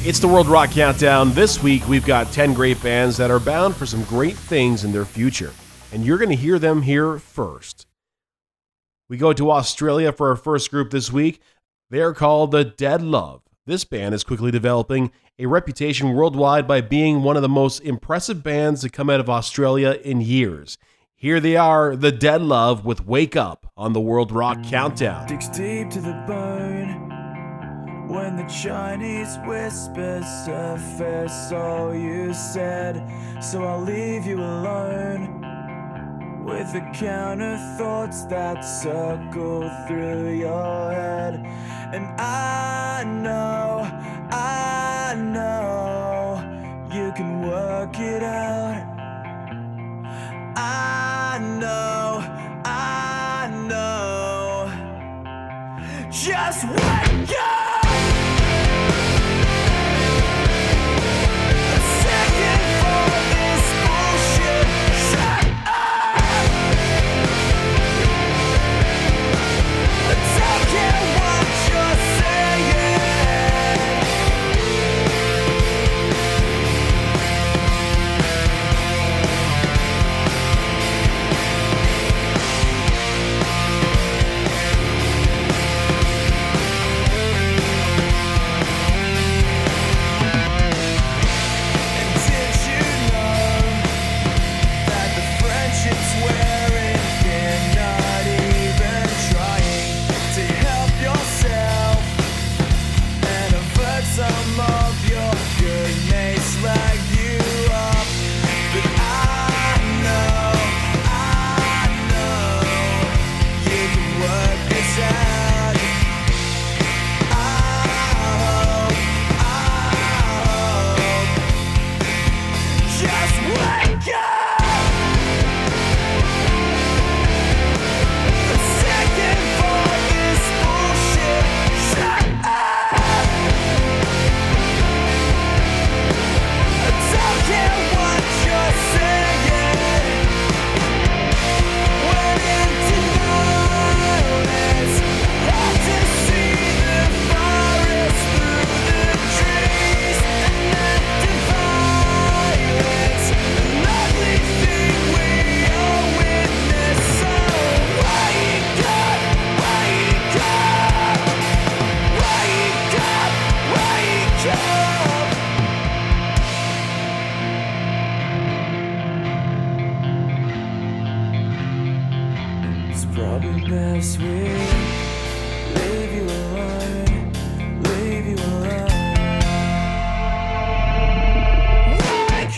It's the World Rock Countdown. This week, we've got 10 great bands that are bound for some great things in their future. And you're going to hear them here first. We go to Australia for our first group this week. They are called the Dead Love. This band is quickly developing a reputation worldwide by being one of the most impressive bands to come out of Australia in years. Here they are, the Dead Love, with Wake Up on the World Rock Countdown. Digs deep to the bone when the Chinese whispers surface all you said. So I'll leave you alone with the counter thoughts that circle through your head. And I know you can work it out. I know, just wake up. A second for this bullshit, shut up. I don't care what you're saying. Some of your good mates slag you up, but I know you can work this out. I hope, just wake up. A second for this bullshit, shut up. Don't care what you're saying. When into knowledge, hard to see the forest through the trees, and that violence, an ugly thing we all witness. So wake up, wake up, wake up, wake up. It's probably best we leave you alone, leave you alone. Wake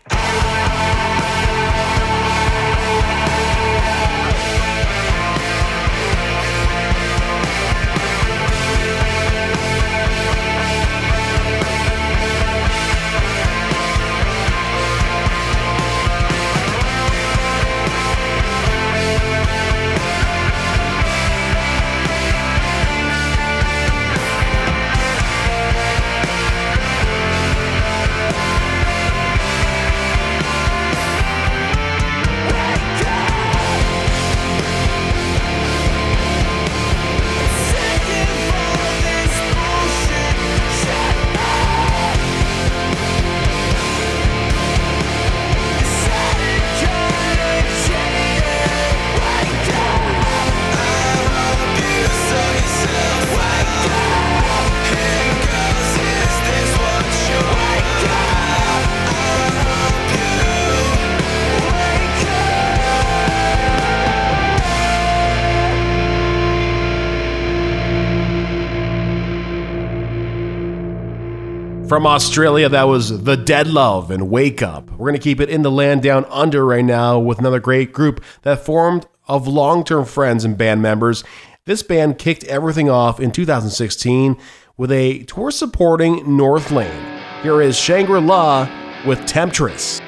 From Australia, that was The Dead Love and Wake Up. We're going to keep it in the land down under right now with another great group that formed of long-term friends and band members. This band kicked everything off in 2016 with a tour supporting North Lane. Here is Shangri-La with Temptress.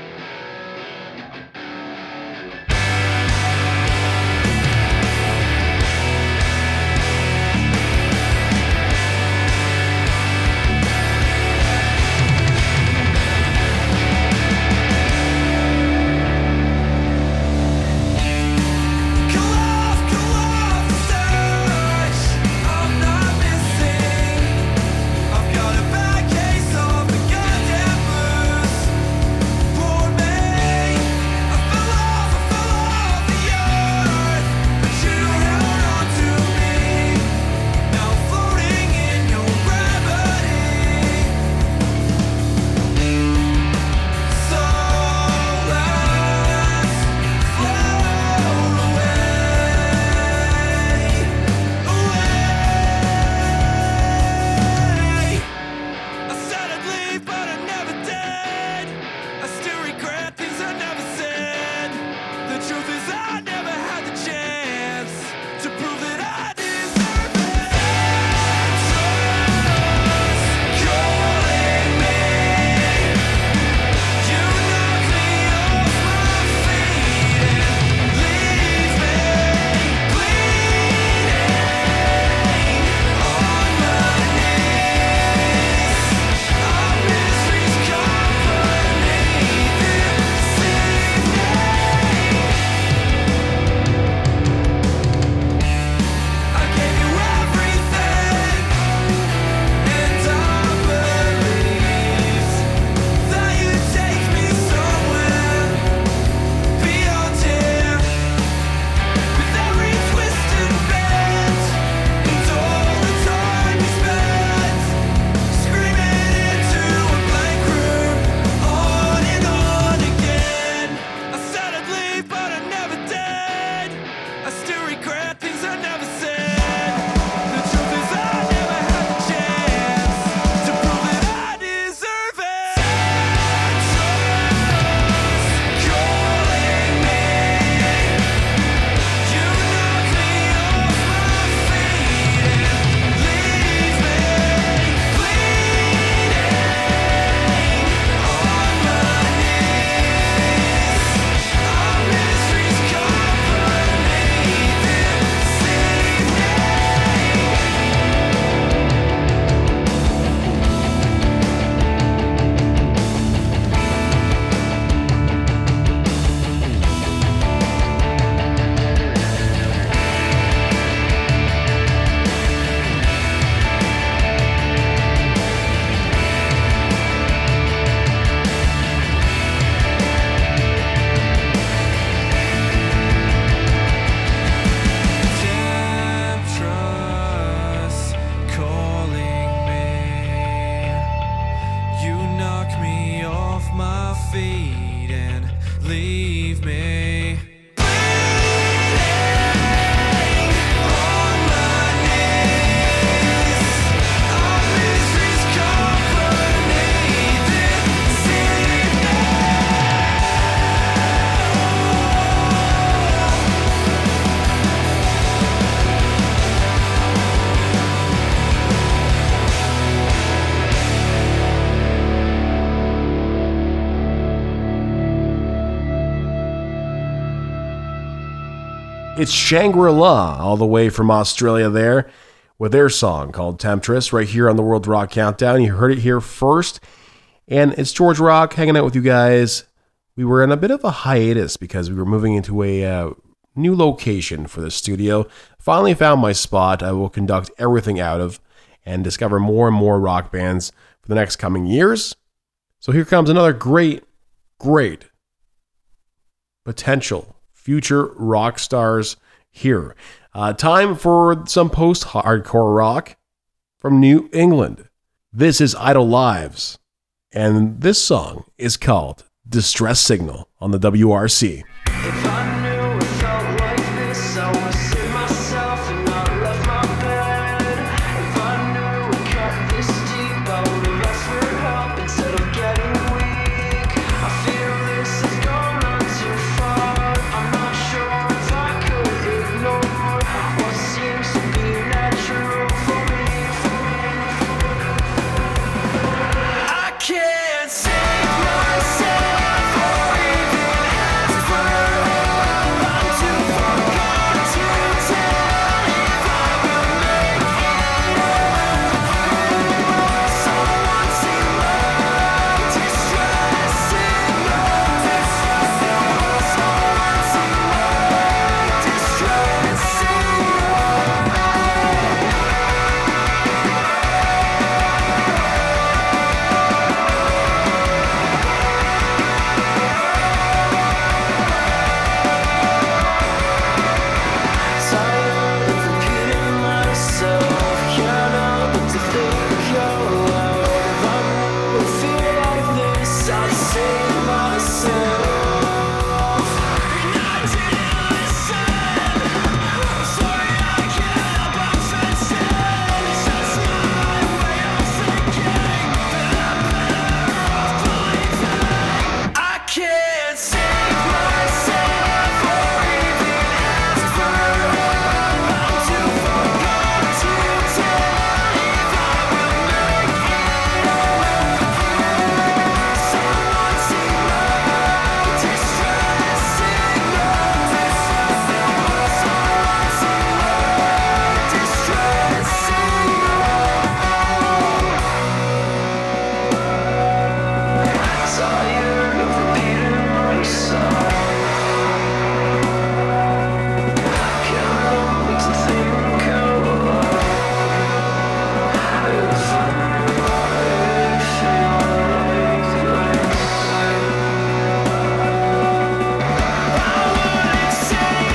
I'm not missing. I've got a bad case of It's Shangri-La, all the way from Australia there, with their song called Temptress, right here on the World Rock Countdown. You heard it here first. And it's George Rock hanging out with you guys. We were in a bit of a hiatus because we were moving into a new location for the studio. Finally found my spot I will conduct everything out of and discover more and more rock bands for the next coming years. So here comes another great potential future rock stars here. Time for some post-hardcore rock from New England. This is Idle Lives, and this song is called Distress Signal on the WRC. If I knew it felt like this, I would save myself and not left my bed. If I knew it cut this deep, I would have asked for help instead of getting weak. I fear this has gone on too far. I'm not sure if I could ignore what seems to be natural for me. I can't save myself or even ask for help. I'm too far gone to tell if I will make it. Someone sing love, distress signal. Someone sing love, distress signal. Tired of repeating myself, can't help but to think out loud. If I would feel like this, I'd save myself. And I didn't listen. I'm sorry, I can't help but fencing. It's just my way of thinking that I'm better off believing. I can't save myself or even ask for help. I'm too far gone to tell if I will make it. Someone sing love, distress signal. Someone sing love, distress signal. Tired of repeating myself. Can't help but to think out loud. If I knew I'd feel like this, I wouldn't save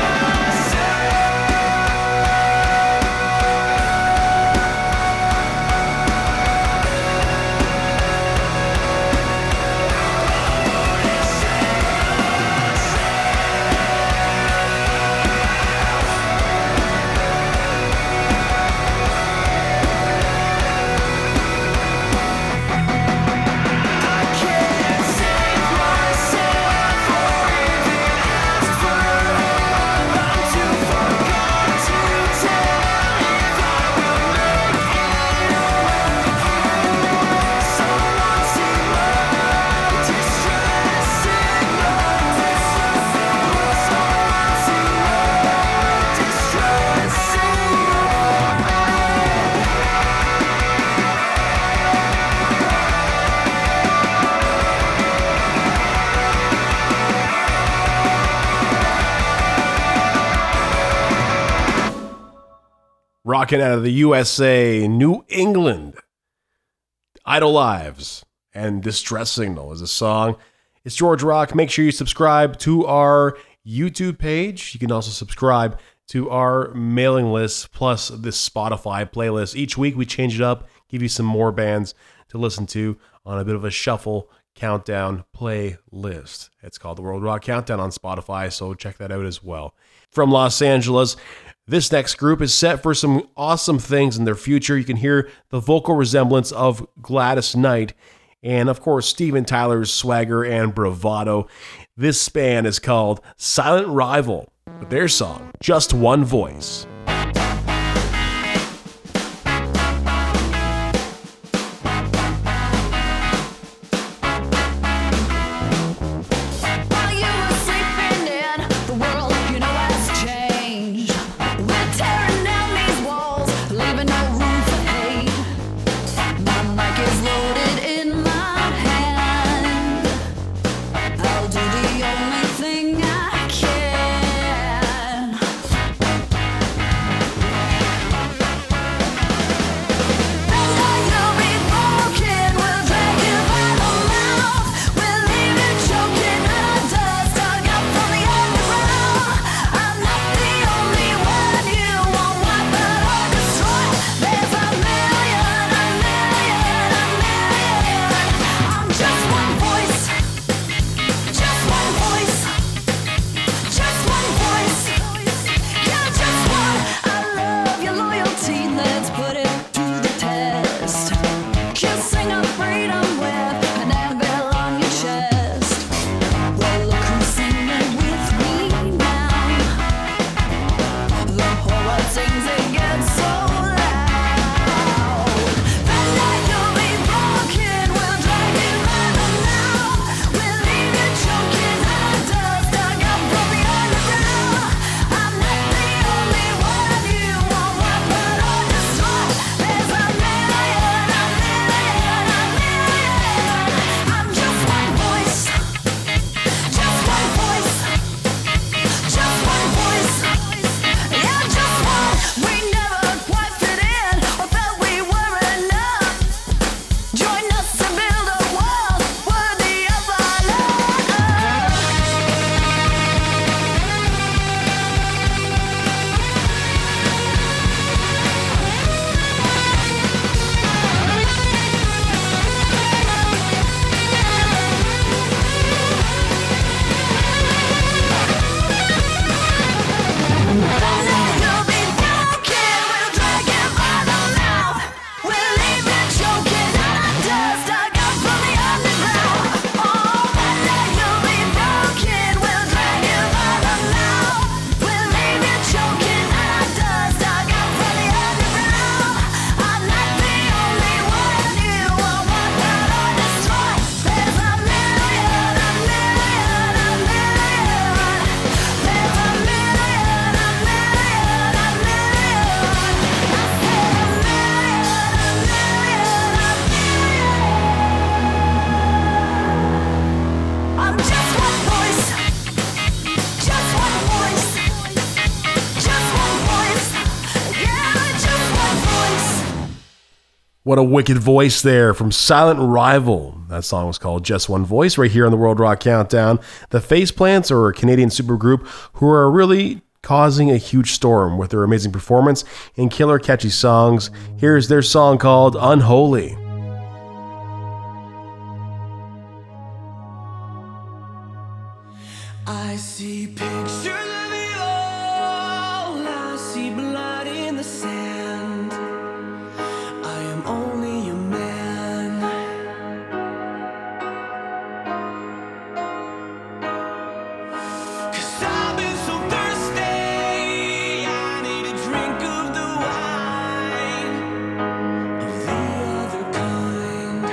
I can't save myself or even ask for help. I'm too far gone to tell if I will make it. Someone sing love, distress signal. Someone sing love, distress signal. Rocking out of the USA, New England. Idle Lives and Distress Signal is a song. It's George Rock. Make sure you subscribe to our YouTube page. You can also subscribe to our mailing list plus this Spotify playlist. Each week we change it up, give you some more bands to listen to on a bit of a shuffle countdown playlist. It's called the World Rock Countdown on Spotify, so check that out as well. From Los Angeles, this next group is set for some awesome things in their future. You can hear the vocal resemblance of Gladys Knight and, of course, Steven Tyler's swagger and bravado. This band is called Silent Rival, with their song, Just One Voice. While you were sleeping in, the world, you know, has changed. What a wicked voice there from Silent Rival. That song was called Just One Voice right here on the World Rock Countdown. The Faceplants are a Canadian supergroup who are really causing a huge storm with their amazing performance and killer catchy songs. Here's their song called Unholy. I see pictures of you all. I see blood in the sand. I am only a man. 'Cause I've been so thirsty. I need a drink of the wine of the other kind.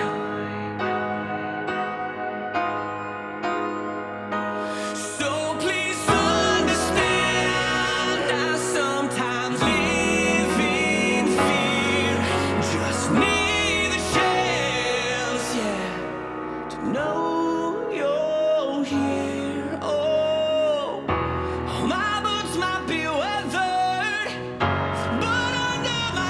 So please understand, I sometimes live in fear. Just need the chance, yeah, to know you're here. Oh, my boots might be weathered, but under my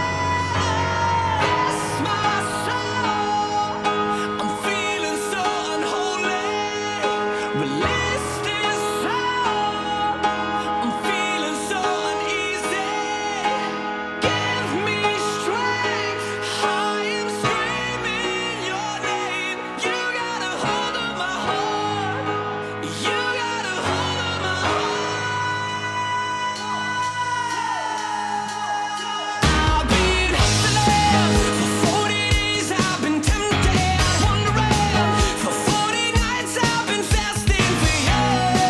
lace, my soul, I'm feeling so unholy. Release this soul. I'm feeling so uneasy. Give me strength. I am screaming your name. You got a hold of my heart. You got a hold of my heart. I've been hustling for 40 days. I've been tempted, wondering for 40 nights. I've been fasting for you.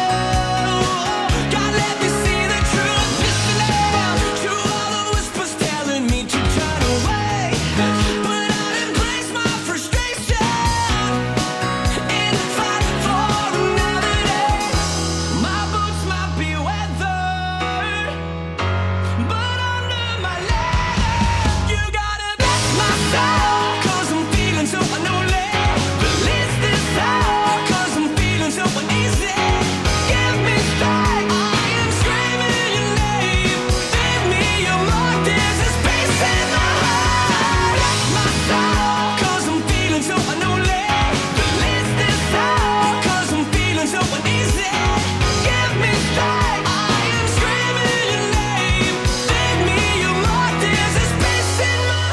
God, let me see the truth. Listening to all the whispers telling me to turn away, but I embrace my frustration and fight for another day. My boots might be weathered, but under my leg, you gotta bless my soul. 'Cause I'm feeling so unholy. Release this soul. 'Cause I'm feeling so uneasy. Give me strength. I am screaming your name. Give me your mark. There's a space in my heart. Bless my soul. 'Cause I'm feeling so unholy. Release this soul. 'Cause I'm feeling so uneasy. Give me strength. I am screaming your name. Give me your mark. There's a space in my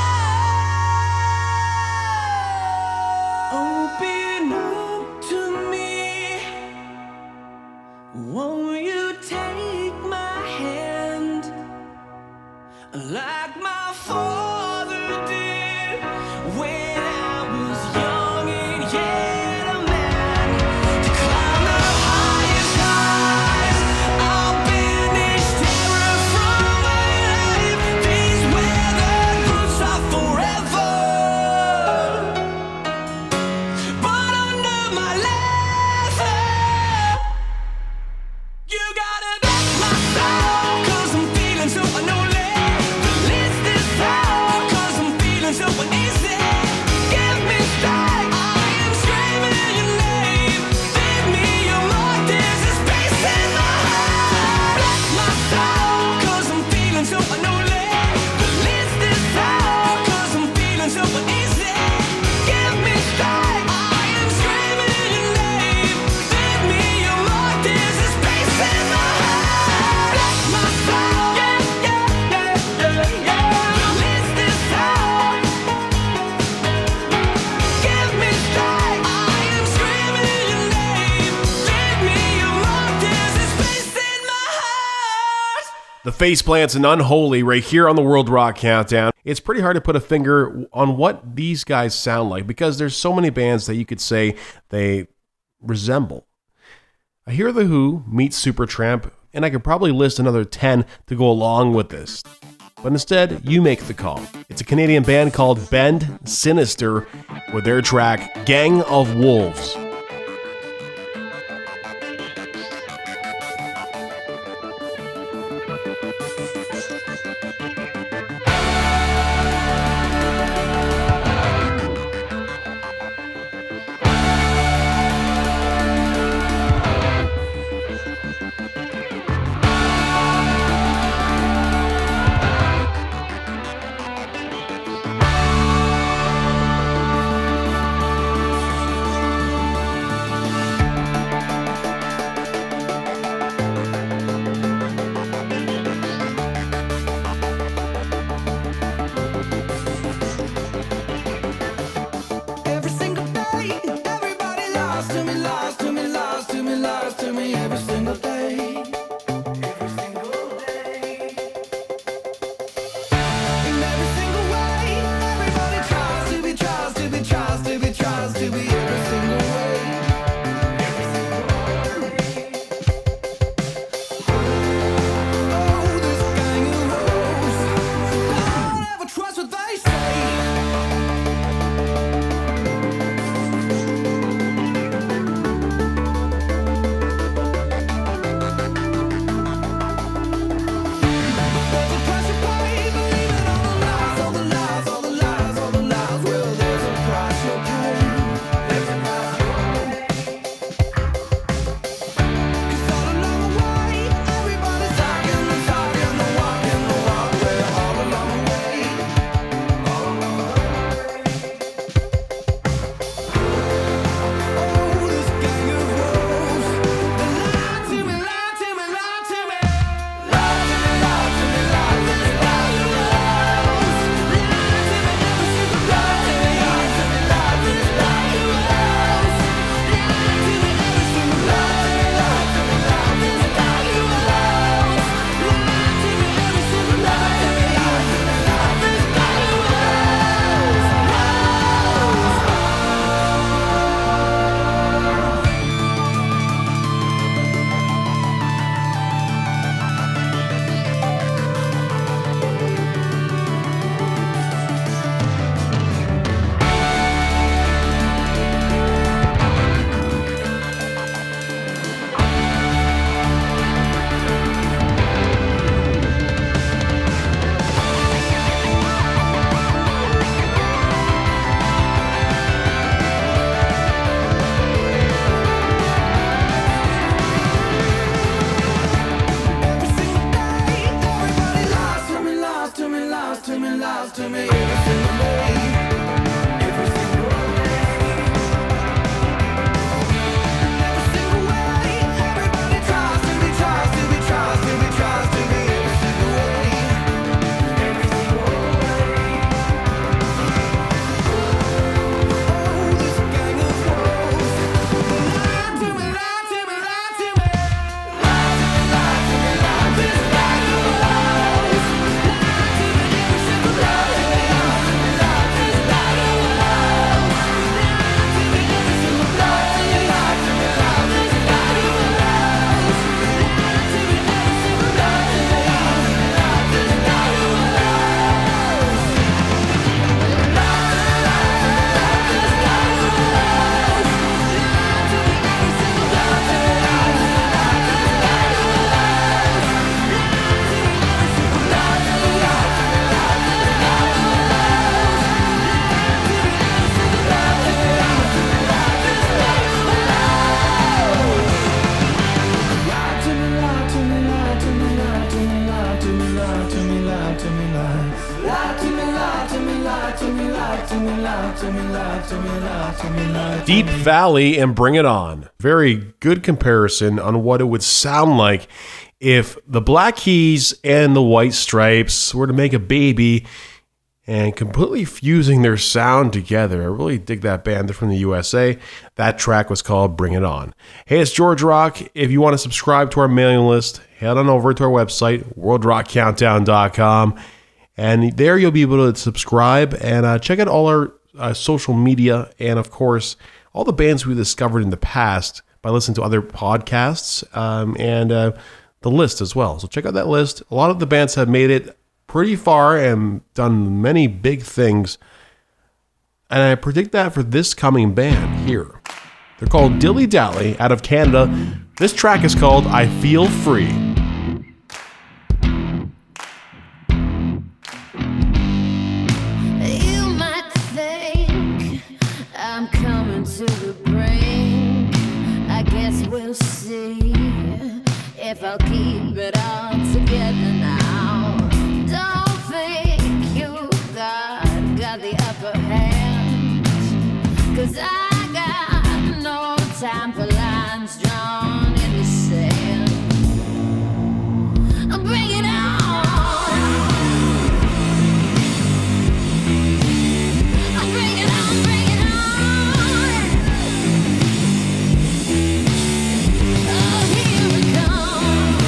heart. Open up to me. Won't you take my hand like my father did when I was young and yet a man? To climb the highest highs, I'll banish terror from my life. These weathered boots are forever, but under my leather, you gotta bless my soul. 'Cause I'm feeling so unholy. Release this soul. 'Cause I'm feeling so uneasy. Give me strength. I am screaming your name. Give me your mark. There's a space in my heart. Bless my soul. 'Cause I'm feeling so unholy. Release this soul. 'Cause I'm feeling so uneasy. Give me strength. I am screaming your name. Give me your mark. There's a space in my heart. Bless my soul. Yeah, yeah, yeah, yeah, yeah. Release this soul. Give me strength. I am screaming your name. Give me your mark. There's a space in my heart. The Faceplants and Unholy right here on the World Rock Countdown. It's pretty hard to put a finger on what these guys sound like because there's so many bands that you could say they resemble. I hear The Who meets Supertramp, and I could probably list another 10 to go along with this. But instead, you make the call. It's a Canadian band called Bend Sinister with their track Gang of Wolves. lies to me every single day. Every single way. Every single way. Everybody tries to be, tries to be, tries to be, tries to be every single way. Every single way. Oh, this gang of wolves. Lie to me, lie to me, lie to me. Lie to me, lie to me, lie to me. This gang of wolves. Lie to me every single day. Lie to me, lie to me, lie to me. Lie to me every single day. Lie to me, lie to me, lie to me. Lie to me every single day. Lie to me, lie to me, Deep Valley and Bring It On. Very good comparison on what it would sound like if the Black Keys and the White Stripes were to make a baby and completely fusing their sound together. I really dig that band. They're from the USA. That track was called Bring It On. Hey, it's George Rock. If you want to subscribe to our mailing list, head on over to our website, worldrockcountdown.com. And there you'll be able to subscribe and check out all our social media and, of course, all the bands we discovered in the past by listening to other podcasts and the list as well. So check out that list. A lot of the bands have made it pretty far and done many big things. And I predict that for this coming band here. They're called Dilly Dally out of Canada. This track is called I Feel Free. You might think I'm coming to the brink. I guess we'll see if I'll keep it all together now. Don't think you got the upper hand, 'cause I got no time for lines drawn in the sand. Bring it on. Bring it on, bring it on. Oh, here it comes.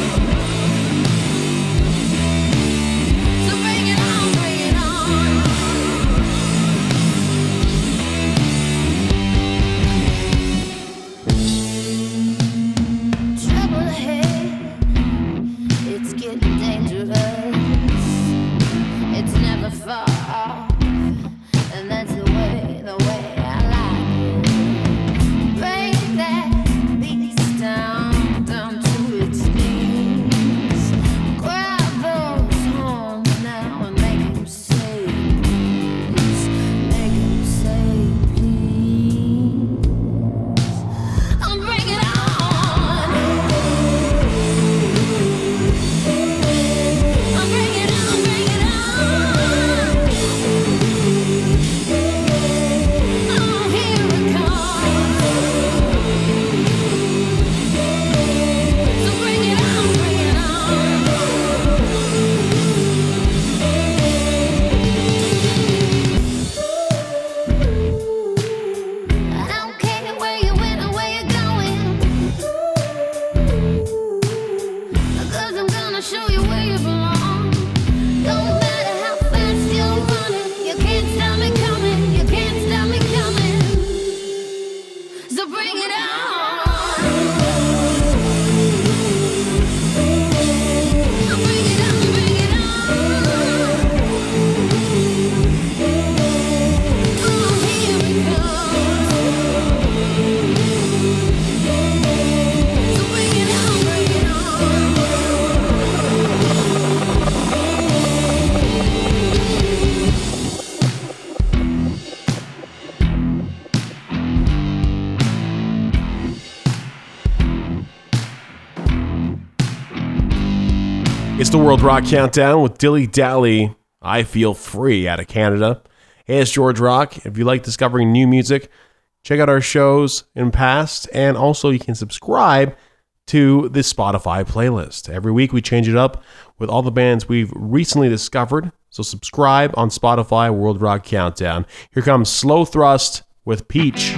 So bring it on, bring it on. Trouble ahead, it's getting dangerous. It's never far off, and that's the way I like it. Break that beast down to its knees. Grab those horns now and make him say please. Make him say please. Oh, bring it on. Oh, bring it on, bring it on. Oh, here it comes. So bring it on, bring it on. I don't care where you went or where you're going, 'cause I'm gonna show you where you belong. Don't matter how fast you're running, you can't stop me coming, you can't stop me coming. So bring it on. Bring it on, bring it on. Oh, here it comes. So bring it on, bring it on. It's the World Rock Countdown with Dilly Dally. I Feel Free out of Canada. Hey, it's George Rock. If you like discovering new music, check out our shows in past, and also you can subscribe to the Spotify playlist. Every week we change it up with all the bands we've recently discovered. So subscribe on Spotify, World Rock Countdown. Here comes Slow Thrust with Peach.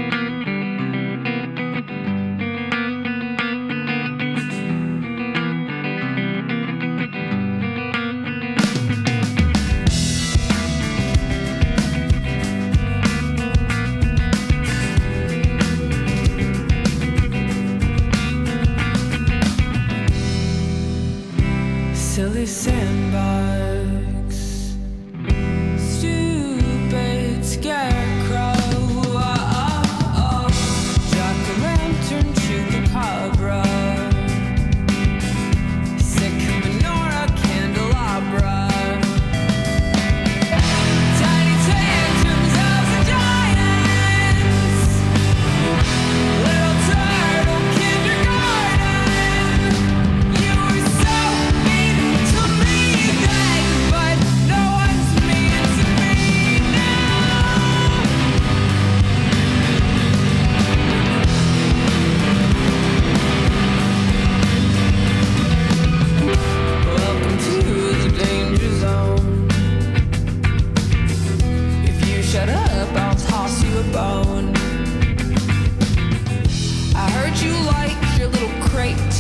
Silly sandbags, stupid scarecrow, jack-o'-lantern, chupacabra, sick menorah, candelabra, tiny tantrums of the giants, little turtle kindergarten. You were so mean to me then, but no one's mean to me now. Welcome to the danger zone. If you shut up, I'll toss you a bone. I heard you like your little crate.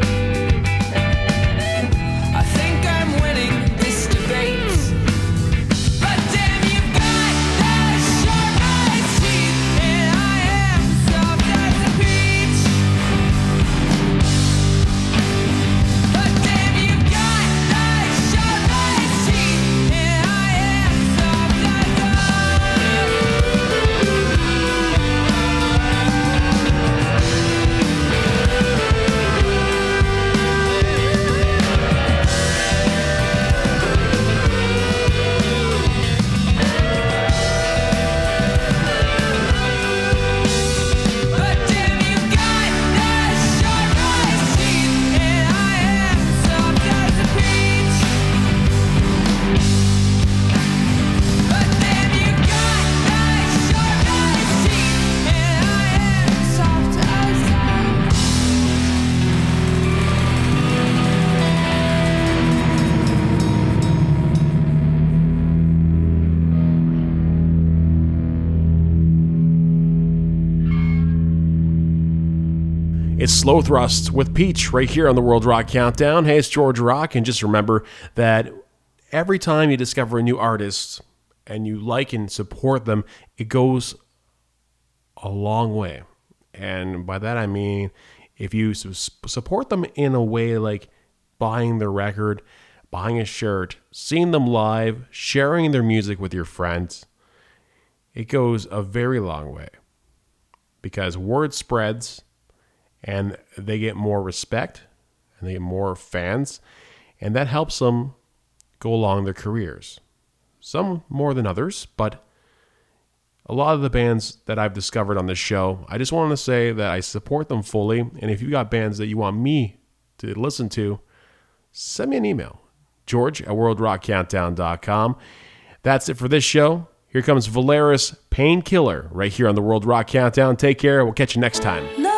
I think I'm winning this debate. But damn, you've got the sharpest teeth, and I am soft as a peach. But damn, you've got the sharpest teeth, and I am soft as a But damn, you've got the sharpest teeth, and I am soft as a peach. But damn, you've got the sharpest teeth, and I am soft as It's Slow Thrust with Peach right here on the World Rock Countdown. Hey, it's George Rock, and just remember that every time you discover a new artist and you like and support them, it goes a long way. And by that I mean if you support them in a way like buying their record, buying a shirt, seeing them live, sharing their music with your friends, it goes a very long way. Because word spreads, and they get more respect, and they get more fans, and that helps them go along their careers. Some more than others, but a lot of the bands that I've discovered on this show, I just want to say that I support them fully, and if you got bands that you want me to listen to, send me an email, george@worldrockcountdown.com. That's it for this show. Here comes Valeris Painkiller right here on the World Rock Countdown. Take care. We'll catch you next time.